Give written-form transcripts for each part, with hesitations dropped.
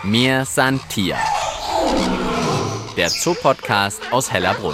Mir san Tier. Der Zoopodcast aus Hellerbrunn.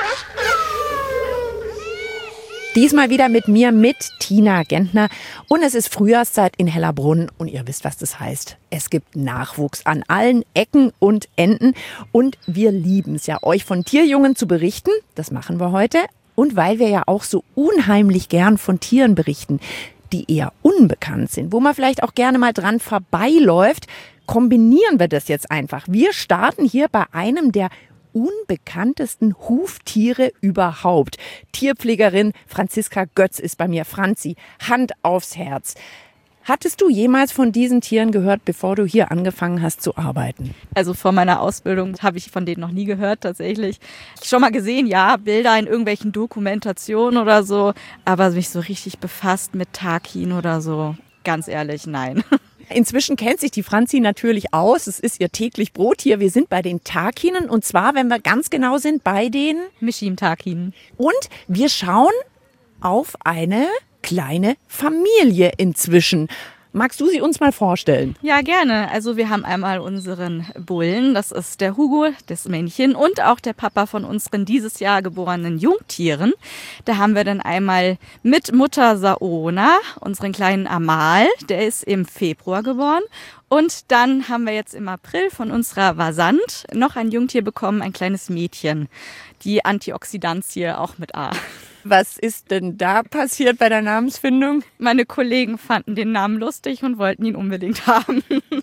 Diesmal wieder mit mir, mit Tina Gentner. Und es ist Frühjahrszeit in Hellerbrunn. Und ihr wisst, was das heißt. Es gibt Nachwuchs an allen Ecken und Enden. Und wir lieben es ja, euch von Tierjungen zu berichten. Das machen wir heute. Und weil wir ja auch so unheimlich gern von Tieren berichten, die eher unbekannt sind, wo man vielleicht auch gerne mal dran vorbeiläuft, kombinieren wir das jetzt einfach. Wir starten hier bei einem der unbekanntesten Huftiere überhaupt. Tierpflegerin Franziska Götz ist bei mir. Franzi, Hand aufs Herz. Hattest du jemals von diesen Tieren gehört, bevor du hier angefangen hast zu arbeiten? Also vor meiner Ausbildung habe ich von denen noch nie gehört, tatsächlich. Schon mal gesehen, ja, Bilder in irgendwelchen Dokumentationen oder so, aber mich so richtig befasst mit Takin oder so, ganz ehrlich, nein. Inzwischen kennt sich die Franzi natürlich aus. Es ist ihr täglich Brot hier. Wir sind bei den Takinen und zwar, wenn wir ganz genau sind, bei den Mischim-Takinen. Und wir schauen auf eine kleine Familie inzwischen. Magst du sie uns mal vorstellen? Ja, gerne. Also wir haben einmal unseren Bullen, das ist der Hugo, das Männchen und auch der Papa von unseren dieses Jahr geborenen Jungtieren. Da haben wir dann einmal mit Mutter Saona, unseren kleinen Amal, der ist im Februar geboren. Und dann haben wir jetzt im April von unserer Vasant noch ein Jungtier bekommen, ein kleines Mädchen. Die Antioxidantie auch mit A. Was ist denn da passiert bei der Namensfindung? Meine Kollegen fanden den Namen lustig und wollten ihn unbedingt haben.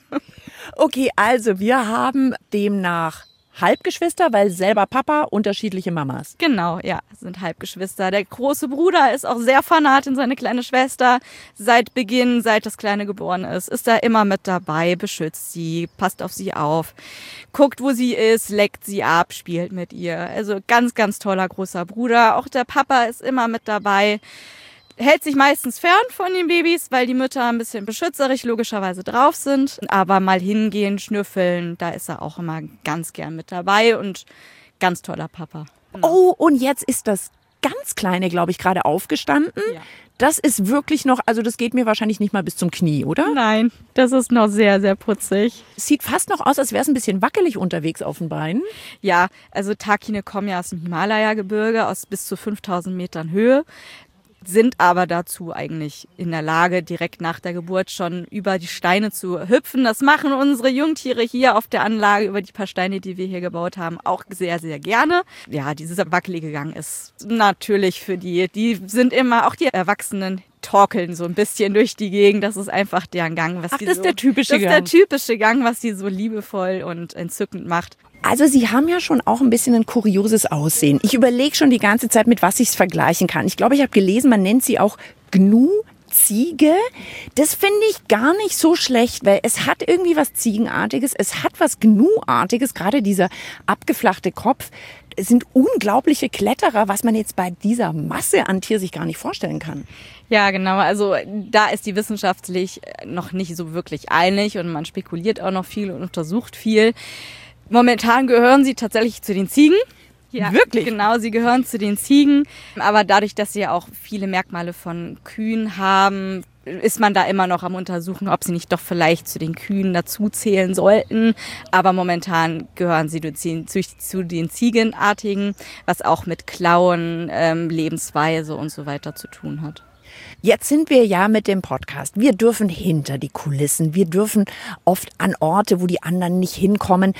Okay, also wir haben demnach Halbgeschwister, weil selber Papa, unterschiedliche Mamas. Genau, ja, sind Halbgeschwister. Der große Bruder ist auch sehr fanat in seine kleine Schwester. Seit Beginn, seit das Kleine geboren ist er immer mit dabei, beschützt sie, passt auf sie auf, guckt, wo sie ist, leckt sie ab, spielt mit ihr. Also ganz, ganz toller großer Bruder. Auch der Papa ist immer mit dabei. Hält sich meistens fern von den Babys, weil die Mütter ein bisschen beschützerisch logischerweise drauf sind. Aber mal hingehen, schnüffeln, da ist er auch immer ganz gern mit dabei und ganz toller Papa. Oh, und jetzt ist das ganz Kleine, glaube ich, gerade aufgestanden. Ja. Das ist wirklich noch, also das geht mir wahrscheinlich nicht mal bis zum Knie, oder? Nein, das ist noch sehr, sehr putzig. Sieht fast noch aus, als wäre es ein bisschen wackelig unterwegs auf den Beinen. Ja, also Takine kommen ja aus dem Himalaya-Gebirge, aus bis zu 5000 Metern Höhe. Sind aber dazu eigentlich in der Lage, direkt nach der Geburt schon über die Steine zu hüpfen. Das machen unsere Jungtiere hier auf der Anlage über die paar Steine, die wir hier gebaut haben, auch sehr, sehr gerne. Ja, dieser wackelige Gang ist natürlich für die sind immer, auch die Erwachsenen torkeln so ein bisschen durch die Gegend. Das ist einfach deren Gang. Das ist der typische Gang. Das ist der typische Gang, was die so liebevoll und entzückend macht. Also Sie haben ja schon auch ein bisschen ein kurioses Aussehen. Ich überlege schon die ganze Zeit, mit was ich es vergleichen kann. Ich glaube, ich habe gelesen, man nennt sie auch Gnu-Ziege. Das finde ich gar nicht so schlecht, weil es hat irgendwie was Ziegenartiges, es hat was Gnu-artiges, gerade dieser abgeflachte Kopf. Es sind unglaubliche Kletterer, was man jetzt bei dieser Masse an Tier sich gar nicht vorstellen kann. Ja, genau. Also da ist die wissenschaftlich noch nicht so wirklich einig und man spekuliert auch noch viel und untersucht viel. Momentan gehören sie tatsächlich zu den Ziegen. Ja, wirklich? Genau, sie gehören zu den Ziegen. Aber dadurch, dass sie ja auch viele Merkmale von Kühen haben, ist man da immer noch am Untersuchen, ob sie nicht doch vielleicht zu den Kühen dazu zählen sollten. Aber momentan gehören sie zu den Ziegenartigen, was auch mit Klauen, Lebensweise und so weiter zu tun hat. Jetzt sind wir ja mit dem Podcast. Wir dürfen hinter die Kulissen. Wir dürfen oft an Orte, wo die anderen nicht hinkommen.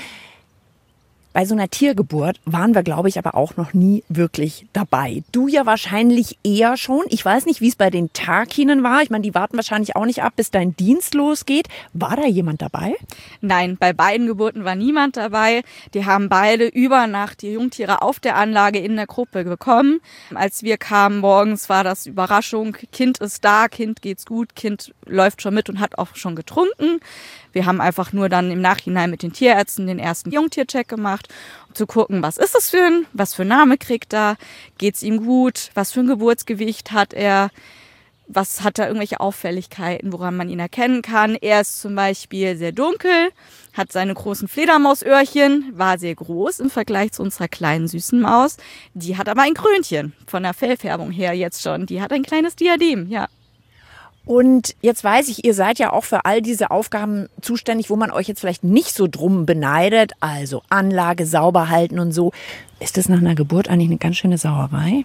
Bei so einer Tiergeburt waren wir, glaube ich, aber auch noch nie wirklich dabei. Du ja wahrscheinlich eher schon. Ich weiß nicht, wie es bei den Takinen war. Ich meine, die warten wahrscheinlich auch nicht ab, bis dein Dienst losgeht. War da jemand dabei? Nein, bei beiden Geburten war niemand dabei. Die haben beide über Nacht die Jungtiere auf der Anlage in der Gruppe bekommen. Als wir kamen morgens, war das Überraschung. Kind ist da, Kind geht's gut, Kind läuft schon mit und hat auch schon getrunken. Wir haben einfach nur dann im Nachhinein mit den Tierärzten den ersten Jungtiercheck gemacht, um zu gucken, was ist das was für ein Name kriegt er, geht's ihm gut, was für ein Geburtsgewicht hat er, was hat er irgendwelche Auffälligkeiten, woran man ihn erkennen kann. Er ist zum Beispiel sehr dunkel, hat seine großen Fledermausöhrchen, war sehr groß im Vergleich zu unserer kleinen süßen Maus. Die hat aber ein Krönchen, von der Fellfärbung her jetzt schon. Die hat ein kleines Diadem, ja. Und jetzt weiß ich, ihr seid ja auch für all diese Aufgaben zuständig, wo man euch jetzt vielleicht nicht so drum beneidet. Also Anlage sauber halten und so. Ist das nach einer Geburt eigentlich eine ganz schöne Sauerei?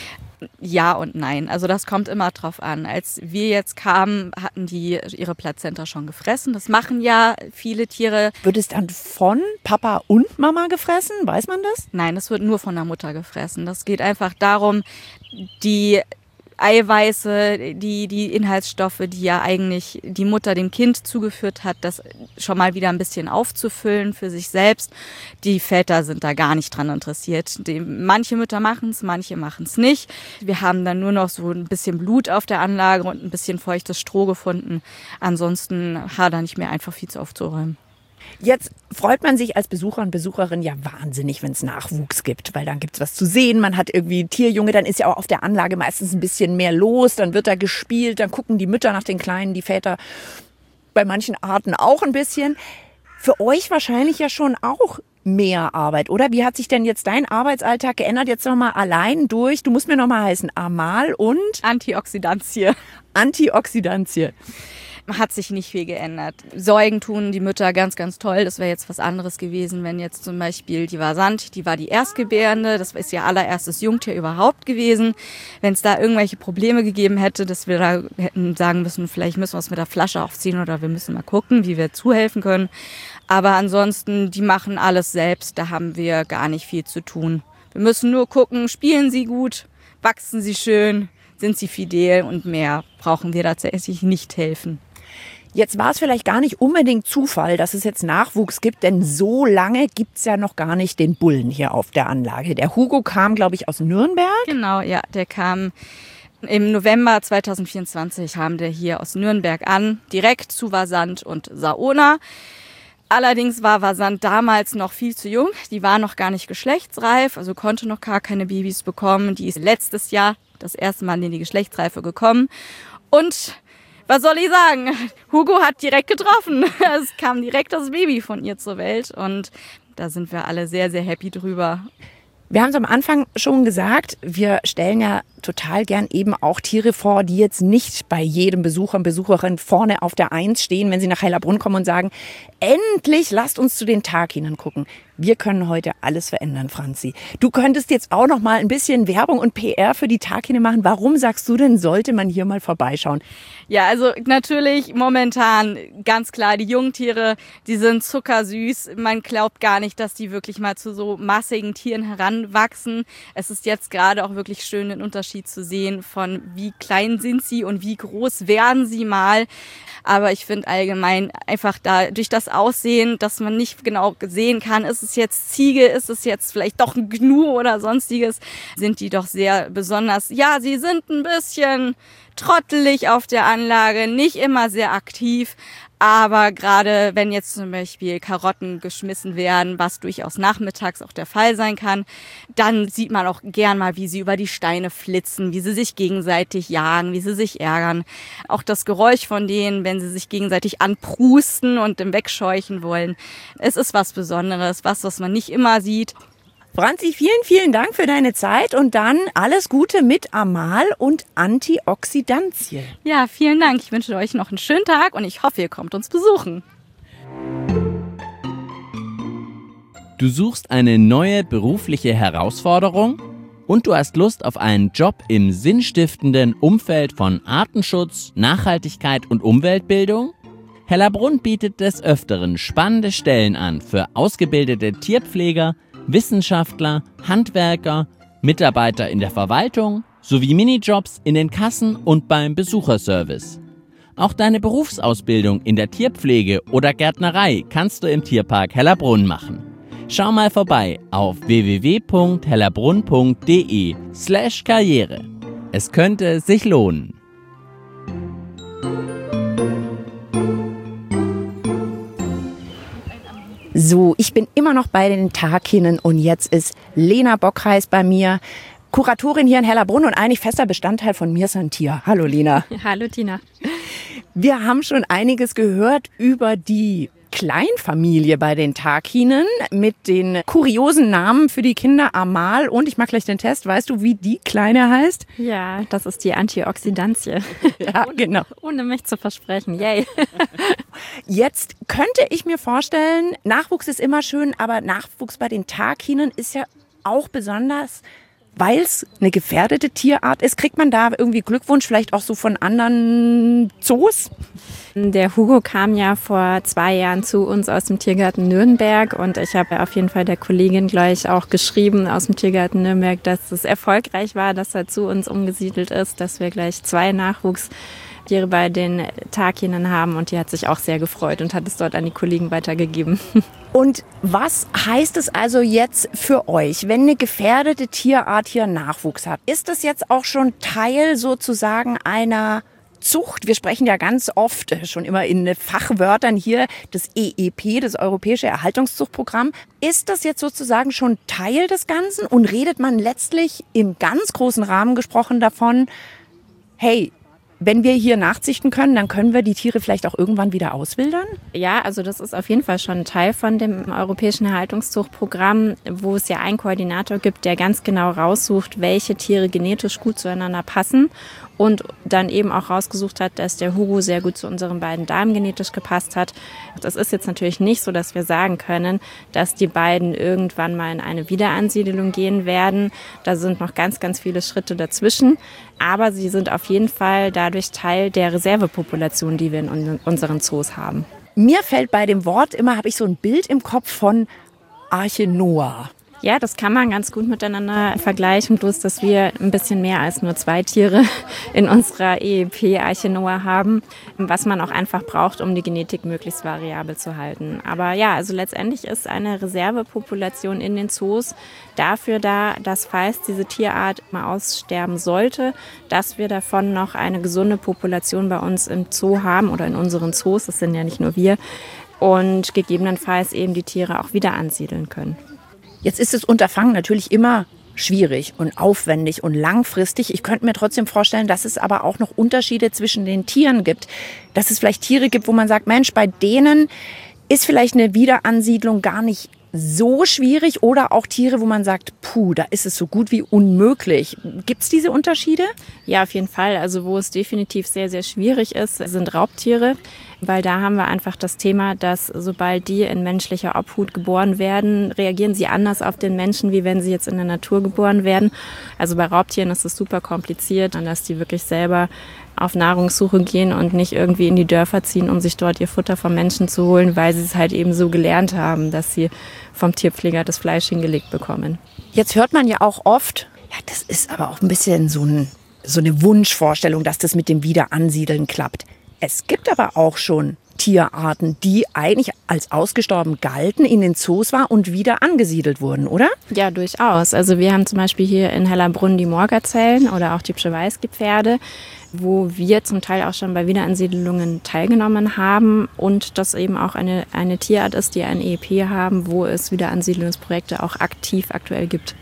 Ja und nein. Also das kommt immer drauf an. Als wir jetzt kamen, hatten die ihre Plazenta schon gefressen. Das machen ja viele Tiere. Wird es dann von Papa und Mama gefressen? Weiß man das? Nein, es wird nur von der Mutter gefressen. Das geht einfach darum, die Eiweiße, die Inhaltsstoffe, die ja eigentlich die Mutter dem Kind zugeführt hat, das schon mal wieder ein bisschen aufzufüllen für sich selbst. Die Väter sind da gar nicht dran interessiert. Manche Mütter machen es, manche machen es nicht. Wir haben dann nur noch so ein bisschen Blut auf der Anlage und ein bisschen feuchtes Stroh gefunden. Ansonsten hat da nicht mehr einfach viel aufzuräumen. Jetzt freut man sich als Besucher und Besucherin ja wahnsinnig, wenn es Nachwuchs gibt, weil dann gibt es was zu sehen, man hat irgendwie Tierjunge, dann ist ja auch auf der Anlage meistens ein bisschen mehr los, dann wird da gespielt, dann gucken die Mütter nach den Kleinen, die Väter bei manchen Arten auch ein bisschen. Für euch wahrscheinlich ja schon auch mehr Arbeit, oder? Wie hat sich denn jetzt dein Arbeitsalltag geändert? Jetzt nochmal allein durch, du musst mir nochmal heißen, Amal und? Antioxidantie. Antioxidantie. Hat sich nicht viel geändert. Säugen tun die Mütter ganz, ganz toll. Das wäre jetzt was anderes gewesen, wenn jetzt zum Beispiel die Vasant, die war die Erstgebärende, das ist ihr allererstes Jungtier überhaupt gewesen. Wenn es da irgendwelche Probleme gegeben hätte, dass wir da hätten sagen müssen, vielleicht müssen wir es mit der Flasche aufziehen oder wir müssen mal gucken, wie wir zuhelfen können. Aber ansonsten, die machen alles selbst, da haben wir gar nicht viel zu tun. Wir müssen nur gucken, spielen sie gut, wachsen sie schön, sind sie fidel und mehr brauchen wir tatsächlich nicht helfen. Jetzt war es vielleicht gar nicht unbedingt Zufall, dass es jetzt Nachwuchs gibt, denn so lange gibt's ja noch gar nicht den Bullen hier auf der Anlage. Der Hugo kam, glaube ich, aus Nürnberg. Genau, ja, der kam im November 2024, kam der hier aus Nürnberg an, direkt zu Vasant und Saona. Allerdings war Vasant damals noch viel zu jung, die war noch gar nicht geschlechtsreif, also konnte noch gar keine Babys bekommen. Die ist letztes Jahr das erste Mal in die Geschlechtsreife gekommen und was soll ich sagen? Hugo hat direkt getroffen. Es kam direkt das Baby von ihr zur Welt und da sind wir alle sehr, sehr happy drüber. Wir haben es am Anfang schon gesagt, wir stellen ja total gern eben auch Tiere vor, die jetzt nicht bei jedem Besucher und Besucherin vorne auf der Eins stehen, wenn sie nach Hellerbrunn kommen und sagen, endlich lasst uns zu den Taghinnen gucken. Wir können heute alles verändern, Franzi. Du könntest jetzt auch noch mal ein bisschen Werbung und PR für die Taghine machen. Warum sagst du denn, sollte man hier mal vorbeischauen? Ja, also natürlich momentan ganz klar, die Jungtiere, die sind zuckersüß. Man glaubt gar nicht, dass die wirklich mal zu so massigen Tieren heranwachsen. Es ist jetzt gerade auch wirklich schön, den Unterschied zu sehen von wie klein sind sie und wie groß werden sie mal. Aber ich finde allgemein einfach da durch das Aussehen, dass man nicht genau sehen kann, ist es jetzt Ziege, ist es jetzt vielleicht doch ein Gnu oder sonstiges, sind die doch sehr besonders. Ja, sie sind ein bisschen trottelig auf der Anlage, nicht immer sehr aktiv. Aber gerade wenn jetzt zum Beispiel Karotten geschmissen werden, was durchaus nachmittags auch der Fall sein kann, dann sieht man auch gern mal, wie sie über die Steine flitzen, wie sie sich gegenseitig jagen, wie sie sich ärgern. Auch das Geräusch von denen, wenn sie sich gegenseitig anprusten und wegscheuchen wollen. Es ist was Besonderes, was man nicht immer sieht. Franzi, vielen, vielen Dank für deine Zeit und dann alles Gute mit Amal und Antioxidantie. Ja, vielen Dank. Ich wünsche euch noch einen schönen Tag und ich hoffe, ihr kommt uns besuchen. Du suchst eine neue berufliche Herausforderung und du hast Lust auf einen Job im sinnstiftenden Umfeld von Artenschutz, Nachhaltigkeit und Umweltbildung? Hellerbrunn bietet des Öfteren spannende Stellen an für ausgebildete Tierpfleger, Wissenschaftler, Handwerker, Mitarbeiter in der Verwaltung sowie Minijobs in den Kassen und beim Besucherservice. Auch deine Berufsausbildung in der Tierpflege oder Gärtnerei kannst du im Tierpark Hellerbrunn machen. Schau mal vorbei auf www.hellerbrunn.de/Karriere. Es könnte sich lohnen. So, ich bin immer noch bei den Taghinnen und jetzt ist Lena Bockheis bei mir. Kuratorin hier in Hellerbrunn und eigentlich fester Bestandteil von Mir ist ein Tier. Hallo Lina. Hallo Tina. Wir haben schon einiges gehört über die Kleinfamilie bei den Takinen mit den kuriosen Namen für die Kinder Amal und ich mache gleich den Test. Weißt du, wie die Kleine heißt? Ja, das ist die Antioxidantie. Ja, genau. Ohne mich zu versprechen. Yay. Jetzt könnte ich mir vorstellen, Nachwuchs ist immer schön, aber Nachwuchs bei den Takinen ist ja auch besonders, weil es eine gefährdete Tierart ist. Kriegt man da irgendwie Glückwunsch, vielleicht auch so von anderen Zoos? Der Hugo kam ja vor 2 Jahren zu uns aus dem Tiergarten Nürnberg und ich habe auf jeden Fall der Kollegin gleich auch geschrieben aus dem Tiergarten Nürnberg, dass es erfolgreich war, dass er zu uns umgesiedelt ist, dass wir gleich 2 Nachwuchstiere bei den Takinen haben und die hat sich auch sehr gefreut und hat es dort an die Kollegen weitergegeben. Und was heißt es also jetzt für euch, wenn eine gefährdete Tierart hier Nachwuchs hat? Ist das jetzt auch schon Teil sozusagen einer Zucht? Wir sprechen ja ganz oft, schon immer in Fachwörtern hier, das EEP, das Europäische Erhaltungszuchtprogramm. Ist das jetzt sozusagen schon Teil des Ganzen und redet man letztlich im ganz großen Rahmen gesprochen davon, hey, wenn wir hier nachzüchten können, dann können wir die Tiere vielleicht auch irgendwann wieder auswildern? Ja, also das ist auf jeden Fall schon ein Teil von dem Europäischen Erhaltungszuchtprogramm, wo es ja einen Koordinator gibt, der ganz genau raussucht, welche Tiere genetisch gut zueinander passen und dann eben auch rausgesucht hat, dass der Hugo sehr gut zu unseren beiden Damen genetisch gepasst hat. Das ist jetzt natürlich nicht so, dass wir sagen können, dass die beiden irgendwann mal in eine Wiederansiedelung gehen werden. Da sind noch ganz, ganz viele Schritte dazwischen. Aber sie sind auf jeden Fall dadurch Teil der Reservepopulation, die wir in unseren Zoos haben. Mir fällt bei dem Wort immer, habe ich so ein Bild im Kopf von Arche Noah. Ja, das kann man ganz gut miteinander vergleichen, bloß dass wir ein bisschen mehr als nur 2 Tiere in unserer EEP-Arche Noah haben, was man auch einfach braucht, um die Genetik möglichst variabel zu halten. Aber ja, also letztendlich ist eine Reservepopulation in den Zoos dafür da, dass falls diese Tierart mal aussterben sollte, dass wir davon noch eine gesunde Population bei uns im Zoo haben oder in unseren Zoos, das sind ja nicht nur wir, und gegebenenfalls eben die Tiere auch wieder ansiedeln können. Jetzt ist das Unterfangen natürlich immer schwierig und aufwendig und langfristig. Ich könnte mir trotzdem vorstellen, dass es aber auch noch Unterschiede zwischen den Tieren gibt. Dass es vielleicht Tiere gibt, wo man sagt, Mensch, bei denen ist vielleicht eine Wiederansiedlung gar nicht so schwierig. Oder auch Tiere, wo man sagt, puh, da ist es so gut wie unmöglich. Gibt es diese Unterschiede? Ja, auf jeden Fall. Also wo es definitiv sehr, sehr schwierig ist, sind Raubtiere. Weil da haben wir einfach das Thema, dass sobald die in menschlicher Obhut geboren werden, reagieren sie anders auf den Menschen, wie wenn sie jetzt in der Natur geboren werden. Also bei Raubtieren ist es super kompliziert, dass die wirklich selber auf Nahrungssuche gehen und nicht irgendwie in die Dörfer ziehen, um sich dort ihr Futter vom Menschen zu holen, weil sie es halt eben so gelernt haben, dass sie vom Tierpfleger das Fleisch hingelegt bekommen. Jetzt hört man ja auch oft, ja, das ist aber auch ein bisschen so eine Wunschvorstellung, dass das mit dem Wiederansiedeln klappt. Es gibt aber auch schon Tierarten, die eigentlich als ausgestorben galten, in den Zoos war und wieder angesiedelt wurden, oder? Ja, durchaus. Also wir haben zum Beispiel hier in Hellerbrunn die Morgazellen oder auch die Przewalski-Pferde, wo wir zum Teil auch schon bei Wiederansiedelungen teilgenommen haben und das eben auch eine Tierart ist, die ein EEP haben, wo es Wiederansiedelungsprojekte auch aktiv aktuell gibt.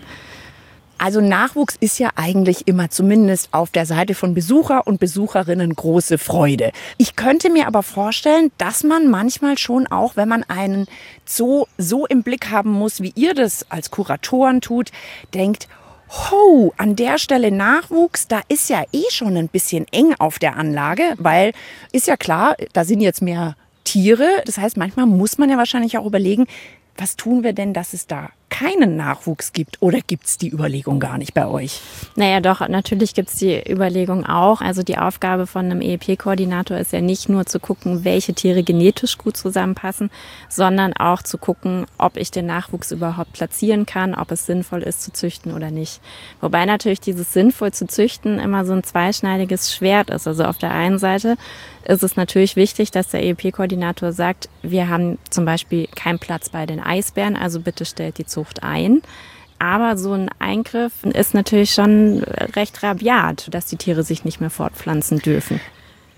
Also Nachwuchs ist ja eigentlich immer zumindest auf der Seite von Besucher und Besucherinnen große Freude. Ich könnte mir aber vorstellen, dass man manchmal schon auch, wenn man einen Zoo so im Blick haben muss, wie ihr das als Kuratoren tut, denkt, ho, an der Stelle Nachwuchs, da ist ja eh schon ein bisschen eng auf der Anlage, weil ist ja klar, da sind jetzt mehr Tiere. Das heißt, manchmal muss man ja wahrscheinlich auch überlegen, was tun wir denn, dass es da keinen Nachwuchs gibt? Oder gibt es die Überlegung gar nicht bei euch? Naja, doch, natürlich gibt es die Überlegung auch. Also die Aufgabe von einem EEP-Koordinator ist ja nicht nur zu gucken, welche Tiere genetisch gut zusammenpassen, sondern auch zu gucken, ob ich den Nachwuchs überhaupt platzieren kann, ob es sinnvoll ist zu züchten oder nicht. Wobei natürlich dieses sinnvoll zu züchten immer so ein zweischneidiges Schwert ist. Also auf der einen Seite ist es natürlich wichtig, dass der EEP-Koordinator sagt, wir haben zum Beispiel keinen Platz bei den Eisbären, also bitte stellt die Zucht ein. Aber so ein Eingriff ist natürlich schon recht rabiat, dass die Tiere sich nicht mehr fortpflanzen dürfen.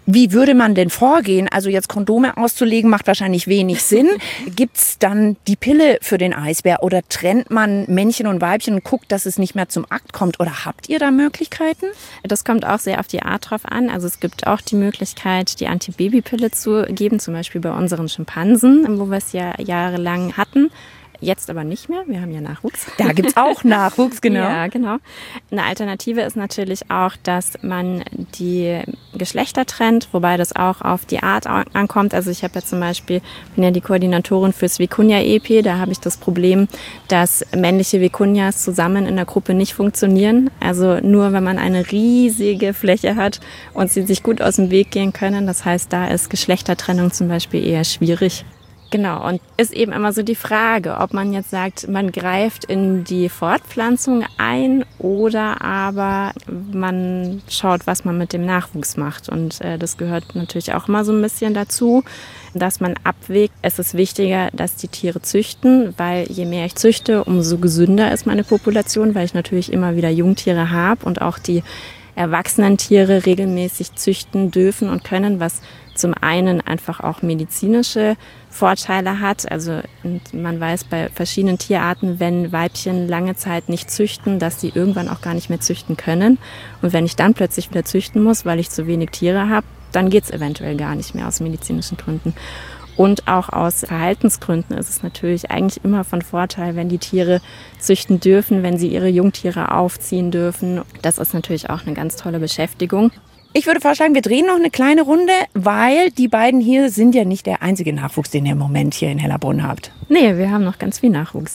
Wie würde man denn vorgehen? Also jetzt Kondome auszulegen macht wahrscheinlich wenig Sinn. Gibt's dann die Pille für den Eisbär oder trennt man Männchen und Weibchen und guckt, dass es nicht mehr zum Akt kommt? Oder habt ihr da Möglichkeiten? Das kommt auch sehr auf die Art drauf an. Also es gibt auch die Möglichkeit, die Antibabypille zu geben, zum Beispiel bei unseren Schimpansen, wo wir es ja jahrelang hatten. Jetzt aber nicht mehr, wir haben ja Nachwuchs. Da gibt's auch Nachwuchs, genau. Ja, genau. Eine Alternative ist natürlich auch, dass man die Geschlechter trennt, wobei das auch auf die Art ankommt. Also ich habe ja zum Beispiel, bin ja die Koordinatorin fürs Vikunja-EP, da habe ich das Problem, dass männliche Vikunjas zusammen in der Gruppe nicht funktionieren. Also nur wenn man eine riesige Fläche hat und sie sich gut aus dem Weg gehen können. Das heißt, da ist Geschlechtertrennung zum Beispiel eher schwierig. Genau, und ist eben immer so die Frage, ob man jetzt sagt, man greift in die Fortpflanzung ein oder aber man schaut, was man mit dem Nachwuchs macht. Und das gehört natürlich auch immer so ein bisschen dazu, dass man abwägt. Es ist wichtiger, dass die Tiere züchten, weil je mehr ich züchte, umso gesünder ist meine Population, weil ich natürlich immer wieder Jungtiere habe und auch die erwachsenen Tiere regelmäßig züchten dürfen und können, was zum einen einfach auch medizinische Vorteile hat. Also man weiß bei verschiedenen Tierarten, wenn Weibchen lange Zeit nicht züchten, dass sie irgendwann auch gar nicht mehr züchten können. Und wenn ich dann plötzlich wieder züchten muss, weil ich zu wenig Tiere habe, dann geht es eventuell gar nicht mehr aus medizinischen Gründen. Und auch aus Verhaltensgründen ist es natürlich eigentlich immer von Vorteil, wenn die Tiere züchten dürfen, wenn sie ihre Jungtiere aufziehen dürfen. Das ist natürlich auch eine ganz tolle Beschäftigung. Ich würde vorschlagen, wir drehen noch eine kleine Runde, weil die beiden hier sind ja nicht der einzige Nachwuchs, den ihr im Moment hier in Hellerbrunn habt. Nee, wir haben noch ganz viel Nachwuchs.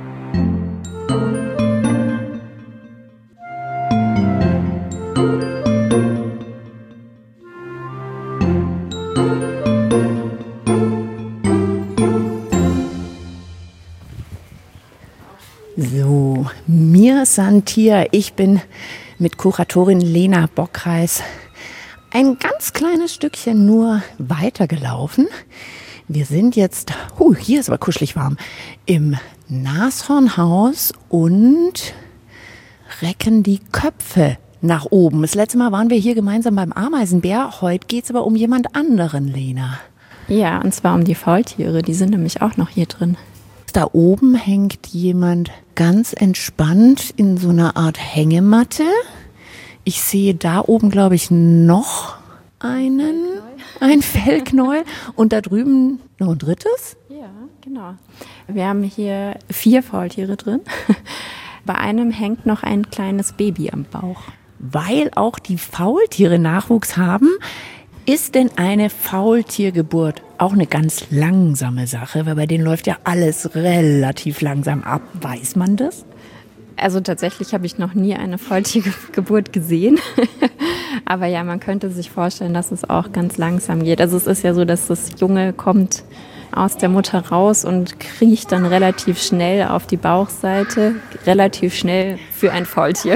So, mir Santier, ich bin mit Kuratorin Lena Bockreis ein ganz kleines Stückchen nur weitergelaufen. Wir sind jetzt, hier ist aber kuschelig warm, im Nashornhaus und recken die Köpfe nach oben. Das letzte Mal waren wir hier gemeinsam beim Ameisenbär. Heute geht's aber um jemand anderen, Lena. Ja, und zwar um die Faultiere. Die sind nämlich auch noch hier drin. Da oben hängt jemand ganz entspannt in so einer Art Hängematte. Ich sehe da oben, glaube ich, noch ein Fellknäuel. Und da drüben noch ein drittes? Ja, genau. Wir haben hier 4 Faultiere drin. Bei einem hängt noch ein kleines Baby am Bauch. Weil auch die Faultiere Nachwuchs haben, ist denn eine Faultiergeburt auch eine ganz langsame Sache? Weil bei denen läuft ja alles relativ langsam ab. Weiß man das? Also tatsächlich habe ich noch nie eine Faultiergeburt gesehen. Aber ja, man könnte sich vorstellen, dass es auch ganz langsam geht. Also es ist ja so, dass das Junge kommt aus der Mutter raus und kriecht dann relativ schnell auf die Bauchseite. Relativ schnell für ein Faultier.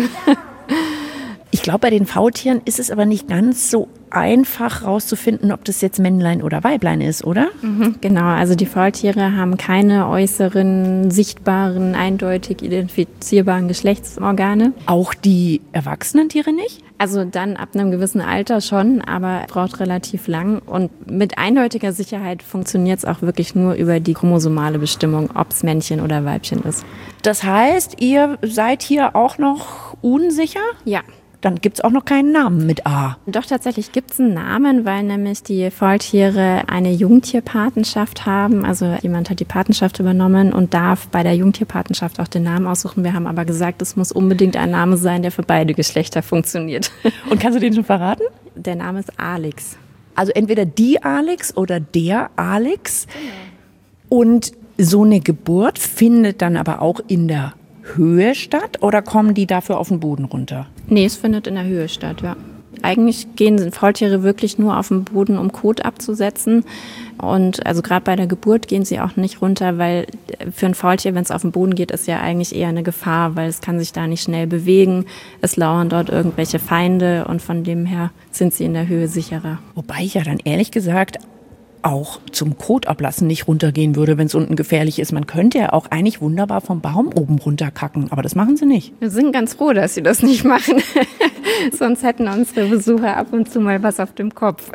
Ich glaube, bei den Faultieren ist es aber nicht ganz so einfach rauszufinden, ob das jetzt Männlein oder Weiblein ist, oder? Genau, also die Faultiere haben keine äußeren, sichtbaren, eindeutig identifizierbaren Geschlechtsorgane. Auch die erwachsenen Tiere nicht? Also dann ab einem gewissen Alter schon, aber braucht relativ lang. Und mit eindeutiger Sicherheit funktioniert es auch wirklich nur über die chromosomale Bestimmung, ob es Männchen oder Weibchen ist. Das heißt, ihr seid hier auch noch unsicher? Ja. Dann gibt es auch noch keinen Namen mit A. Doch, tatsächlich gibt es einen Namen, weil nämlich die Faultiere eine Jungtierpatenschaft haben. Also jemand hat die Patenschaft übernommen und darf bei der Jungtierpatenschaft auch den Namen aussuchen. Wir haben aber gesagt, es muss unbedingt ein Name sein, der für beide Geschlechter funktioniert. Und kannst du den schon verraten? Der Name ist Alex. Also entweder die Alex oder der Alex. Genau. Und so eine Geburt findet dann aber auch in der Höhe statt oder kommen die dafür auf den Boden runter? Nee, es findet in der Höhe statt, ja. Eigentlich gehen Faultiere wirklich nur auf den Boden, um Kot abzusetzen. Und also gerade bei der Geburt gehen sie auch nicht runter, weil für ein Faultier, wenn es auf den Boden geht, ist ja eigentlich eher eine Gefahr, weil es kann sich da nicht schnell bewegen. Es lauern dort irgendwelche Feinde und von dem her sind sie in der Höhe sicherer. Wobei ich ja dann ehrlich gesagt auch zum Kotablassen nicht runtergehen würde, wenn es unten gefährlich ist. Man könnte ja auch eigentlich wunderbar vom Baum oben runterkacken, aber das machen sie nicht. Wir sind ganz froh, dass sie das nicht machen. Sonst hätten unsere Besucher ab und zu mal was auf dem Kopf.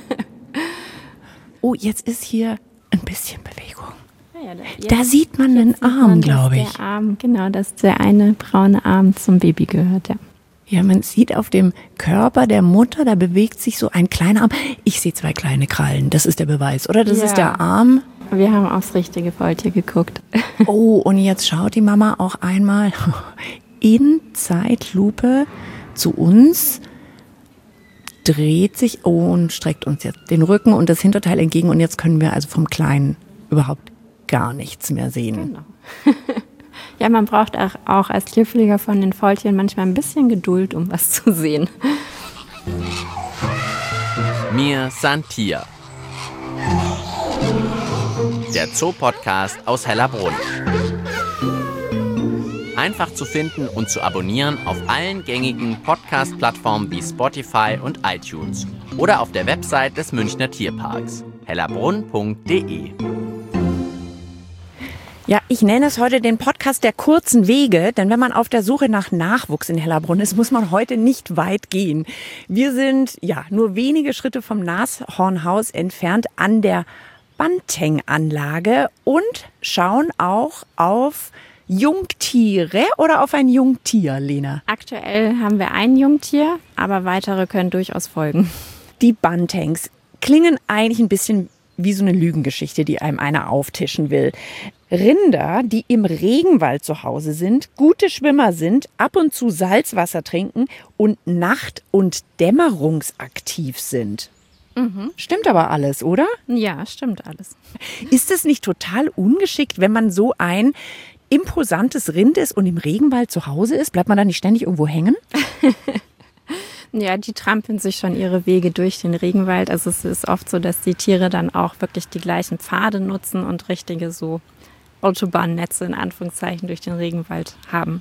Oh, jetzt ist hier ein bisschen Bewegung. Ja, da sieht man den Arm, glaube ich. Der Arm, genau, dass der eine braune Arm zum Baby gehört, ja. Ja, man sieht auf dem Körper der Mutter, da bewegt sich so ein kleiner Arm. Ich sehe 2 kleine Krallen, das ist der Beweis, oder? Das ist der Arm. Wir haben aufs richtige Faultier geguckt. Oh, und jetzt schaut die Mama auch einmal in Zeitlupe zu uns, dreht sich und streckt uns jetzt den Rücken und das Hinterteil entgegen. Und jetzt können wir also vom Kleinen überhaupt gar nichts mehr sehen. Genau. Ja, man braucht auch als Tierpfleger von den Faultieren manchmal ein bisschen Geduld, um was zu sehen. Mir san Tier. Der Zoo-Podcast aus Hellerbrunn. Einfach zu finden und zu abonnieren auf allen gängigen Podcast-Plattformen wie Spotify und iTunes oder auf der Website des Münchner Tierparks hellerbrunn.de. Ja, ich nenne es heute den Podcast der kurzen Wege, denn wenn man auf der Suche nach Nachwuchs in Hellerbrunn ist, muss man heute nicht weit gehen. Wir sind ja nur wenige Schritte vom Nashornhaus entfernt an der Banteng-Anlage und schauen auch auf Jungtiere oder auf ein Jungtier, Lena? Aktuell haben wir ein Jungtier, aber weitere können durchaus folgen. Die Bantengs klingen eigentlich ein bisschen wie so eine Lügengeschichte, die einem einer auftischen will. Rinder, die im Regenwald zu Hause sind, gute Schwimmer sind, ab und zu Salzwasser trinken und nacht- und dämmerungsaktiv sind. Stimmt aber alles, oder? Ja, stimmt alles. Ist es nicht total ungeschickt, wenn man so ein imposantes Rind ist und im Regenwald zu Hause ist? Bleibt man da nicht ständig irgendwo hängen? Ja, die trampeln sich schon ihre Wege durch den Regenwald. Also es ist oft so, dass die Tiere dann auch wirklich die gleichen Pfade nutzen und richtige so Autobahnnetze in Anführungszeichen durch den Regenwald haben.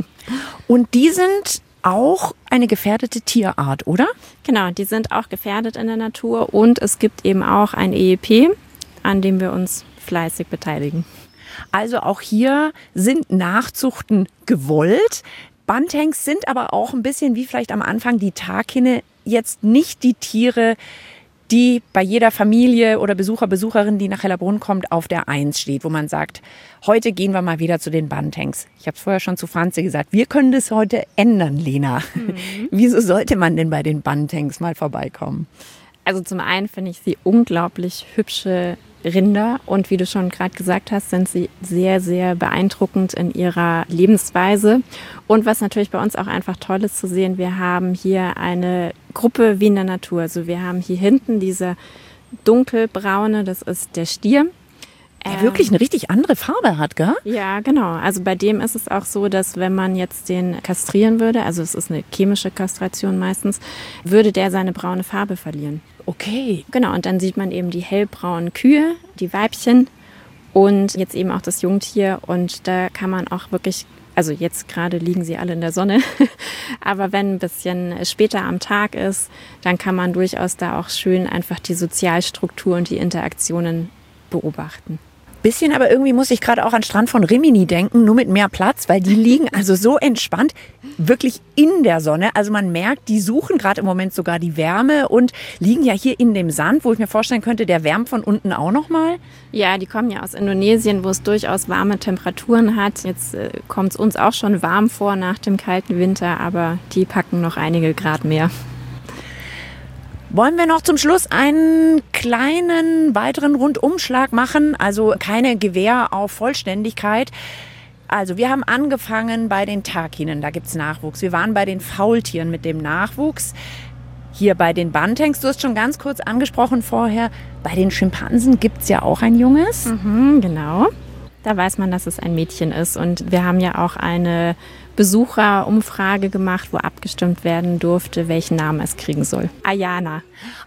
Und die sind auch eine gefährdete Tierart, oder? Genau, die sind auch gefährdet in der Natur und es gibt eben auch ein EEP, an dem wir uns fleißig beteiligen. Also auch hier sind Nachzuchten gewollt. Bantengs sind aber auch ein bisschen wie vielleicht am Anfang die Taghinne jetzt nicht die Tiere, die bei jeder Familie oder Besucher, Besucherin, die nach Hellerbrunn kommt, auf der Eins steht, wo man sagt, heute gehen wir mal wieder zu den Bantengs. Ich habe es vorher schon zu Franzi gesagt, wir können das heute ändern, Lena. Wieso sollte man denn bei den Bantengs mal vorbeikommen? Also zum einen finde ich sie unglaublich hübsche Rinder und wie du schon gerade gesagt hast, sind sie sehr, sehr beeindruckend in ihrer Lebensweise. Und was natürlich bei uns auch einfach toll ist zu sehen, wir haben hier eine Gruppe wie in der Natur. Also wir haben hier hinten diese dunkelbraune, das ist der Stier. Der wirklich eine richtig andere Farbe hat, gell? Ja, genau. Also bei dem ist es auch so, dass wenn man jetzt den kastrieren würde, also es ist eine chemische Kastration meistens, würde der seine braune Farbe verlieren. Okay. Genau, und dann sieht man eben die hellbraunen Kühe, die Weibchen und jetzt eben auch das Jungtier. Und da kann man auch wirklich, also jetzt gerade liegen sie alle in der Sonne, aber wenn ein bisschen später am Tag ist, dann kann man durchaus da auch schön einfach die Sozialstruktur und die Interaktionen beobachten. Bisschen, aber irgendwie muss ich gerade auch an Strand von Rimini denken, nur mit mehr Platz, weil die liegen also so entspannt, wirklich in der Sonne. Also man merkt, die suchen gerade im Moment sogar die Wärme und liegen ja hier in dem Sand, wo ich mir vorstellen könnte, der wärmt von unten auch nochmal. Ja, die kommen ja aus Indonesien, wo es durchaus warme Temperaturen hat. Jetzt kommt es uns auch schon warm vor nach dem kalten Winter, aber die packen noch einige Grad mehr. Wollen wir noch zum Schluss einen kleinen weiteren Rundumschlag machen? Also keine Gewähr auf Vollständigkeit. Also wir haben angefangen bei den Taghinnen, da gibt's Nachwuchs. Wir waren bei den Faultieren mit dem Nachwuchs. Hier bei den Bantengs, du hast schon ganz kurz angesprochen vorher, bei den Schimpansen gibt's ja auch ein Junges. Genau. Da weiß man, dass es ein Mädchen ist. Und wir haben ja auch eine Besucherumfrage gemacht, wo abgestimmt werden durfte, welchen Namen es kriegen soll. Ayana.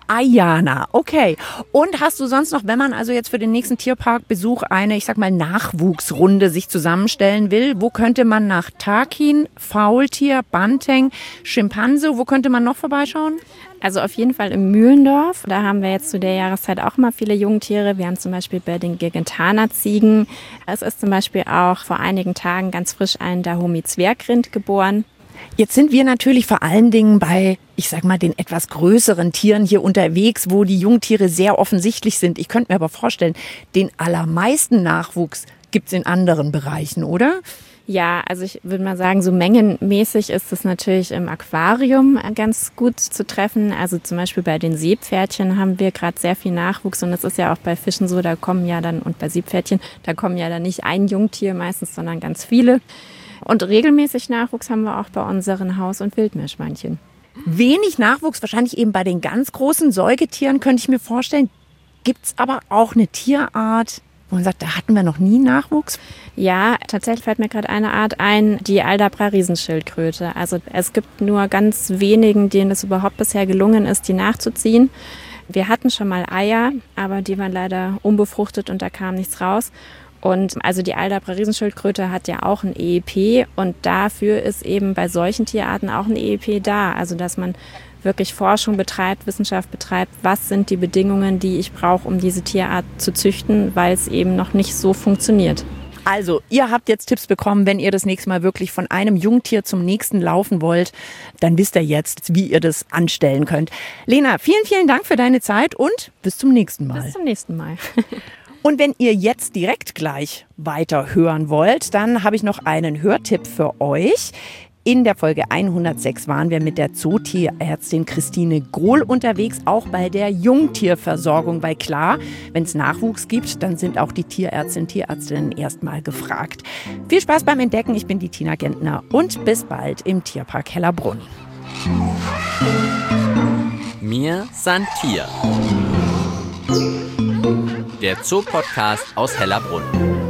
Ayana, okay. Und hast du sonst noch, wenn man also jetzt für den nächsten Tierparkbesuch eine, ich sag mal, Nachwuchsrunde sich zusammenstellen will, wo könnte man nach Takin, Faultier, Banteng, Schimpanse, wo könnte man noch vorbeischauen? Also auf jeden Fall im Mühlendorf. Da haben wir jetzt zu der Jahreszeit auch immer viele Jungtiere. Wir haben zum Beispiel bei den Gigantana-Ziegen. Es ist zum Beispiel auch vor einigen Tagen ganz frisch ein Dahomey-Zwergrind geboren. Jetzt sind wir natürlich vor allen Dingen bei, ich sag mal, den etwas größeren Tieren hier unterwegs, wo die Jungtiere sehr offensichtlich sind. Ich könnte mir aber vorstellen, den allermeisten Nachwuchs gibt's in anderen Bereichen, oder? Ja, also ich würde mal sagen, so mengenmäßig ist es natürlich im Aquarium ganz gut zu treffen. Also zum Beispiel bei den Seepferdchen haben wir gerade sehr viel Nachwuchs und es ist ja auch bei Fischen so, da kommen ja dann, und bei Seepferdchen, da kommen ja dann nicht ein Jungtier meistens, sondern ganz viele. Und regelmäßig Nachwuchs haben wir auch bei unseren Haus- und Wildmeerschweinchen. Wenig Nachwuchs, wahrscheinlich eben bei den ganz großen Säugetieren, könnte ich mir vorstellen. Gibt's aber auch eine Tierart, wo man sagt, da hatten wir noch nie Nachwuchs? Ja, tatsächlich fällt mir gerade eine Art ein, die Aldabra-Riesenschildkröte. Also es gibt nur ganz wenigen, denen es überhaupt bisher gelungen ist, die nachzuziehen. Wir hatten schon mal Eier, aber die waren leider unbefruchtet und da kam nichts raus. Und also die Aldabra-Riesenschildkröte hat ja auch ein EEP und dafür ist eben bei solchen Tierarten auch ein EEP da. Also dass man wirklich Forschung betreibt, Wissenschaft betreibt, was sind die Bedingungen, die ich brauche, um diese Tierart zu züchten, weil es eben noch nicht so funktioniert. Also, ihr habt jetzt Tipps bekommen, wenn ihr das nächste Mal wirklich von einem Jungtier zum nächsten laufen wollt, dann wisst ihr jetzt, wie ihr das anstellen könnt. Lena, vielen, vielen Dank für deine Zeit und bis zum nächsten Mal. Bis zum nächsten Mal. Und wenn ihr jetzt direkt gleich weiter hören wollt, dann habe ich noch einen Hörtipp für euch. In der Folge 106 waren wir mit der Zootierärztin Christine Gohl unterwegs, auch bei der Jungtierversorgung. Weil klar, wenn es Nachwuchs gibt, dann sind auch die Tierärztinnen erstmal gefragt. Viel Spaß beim Entdecken, ich bin die Tina Gentner und bis bald im Tierpark Hellerbrunn. Mir san Tier. Der Zoopodcast aus Hellerbrunn.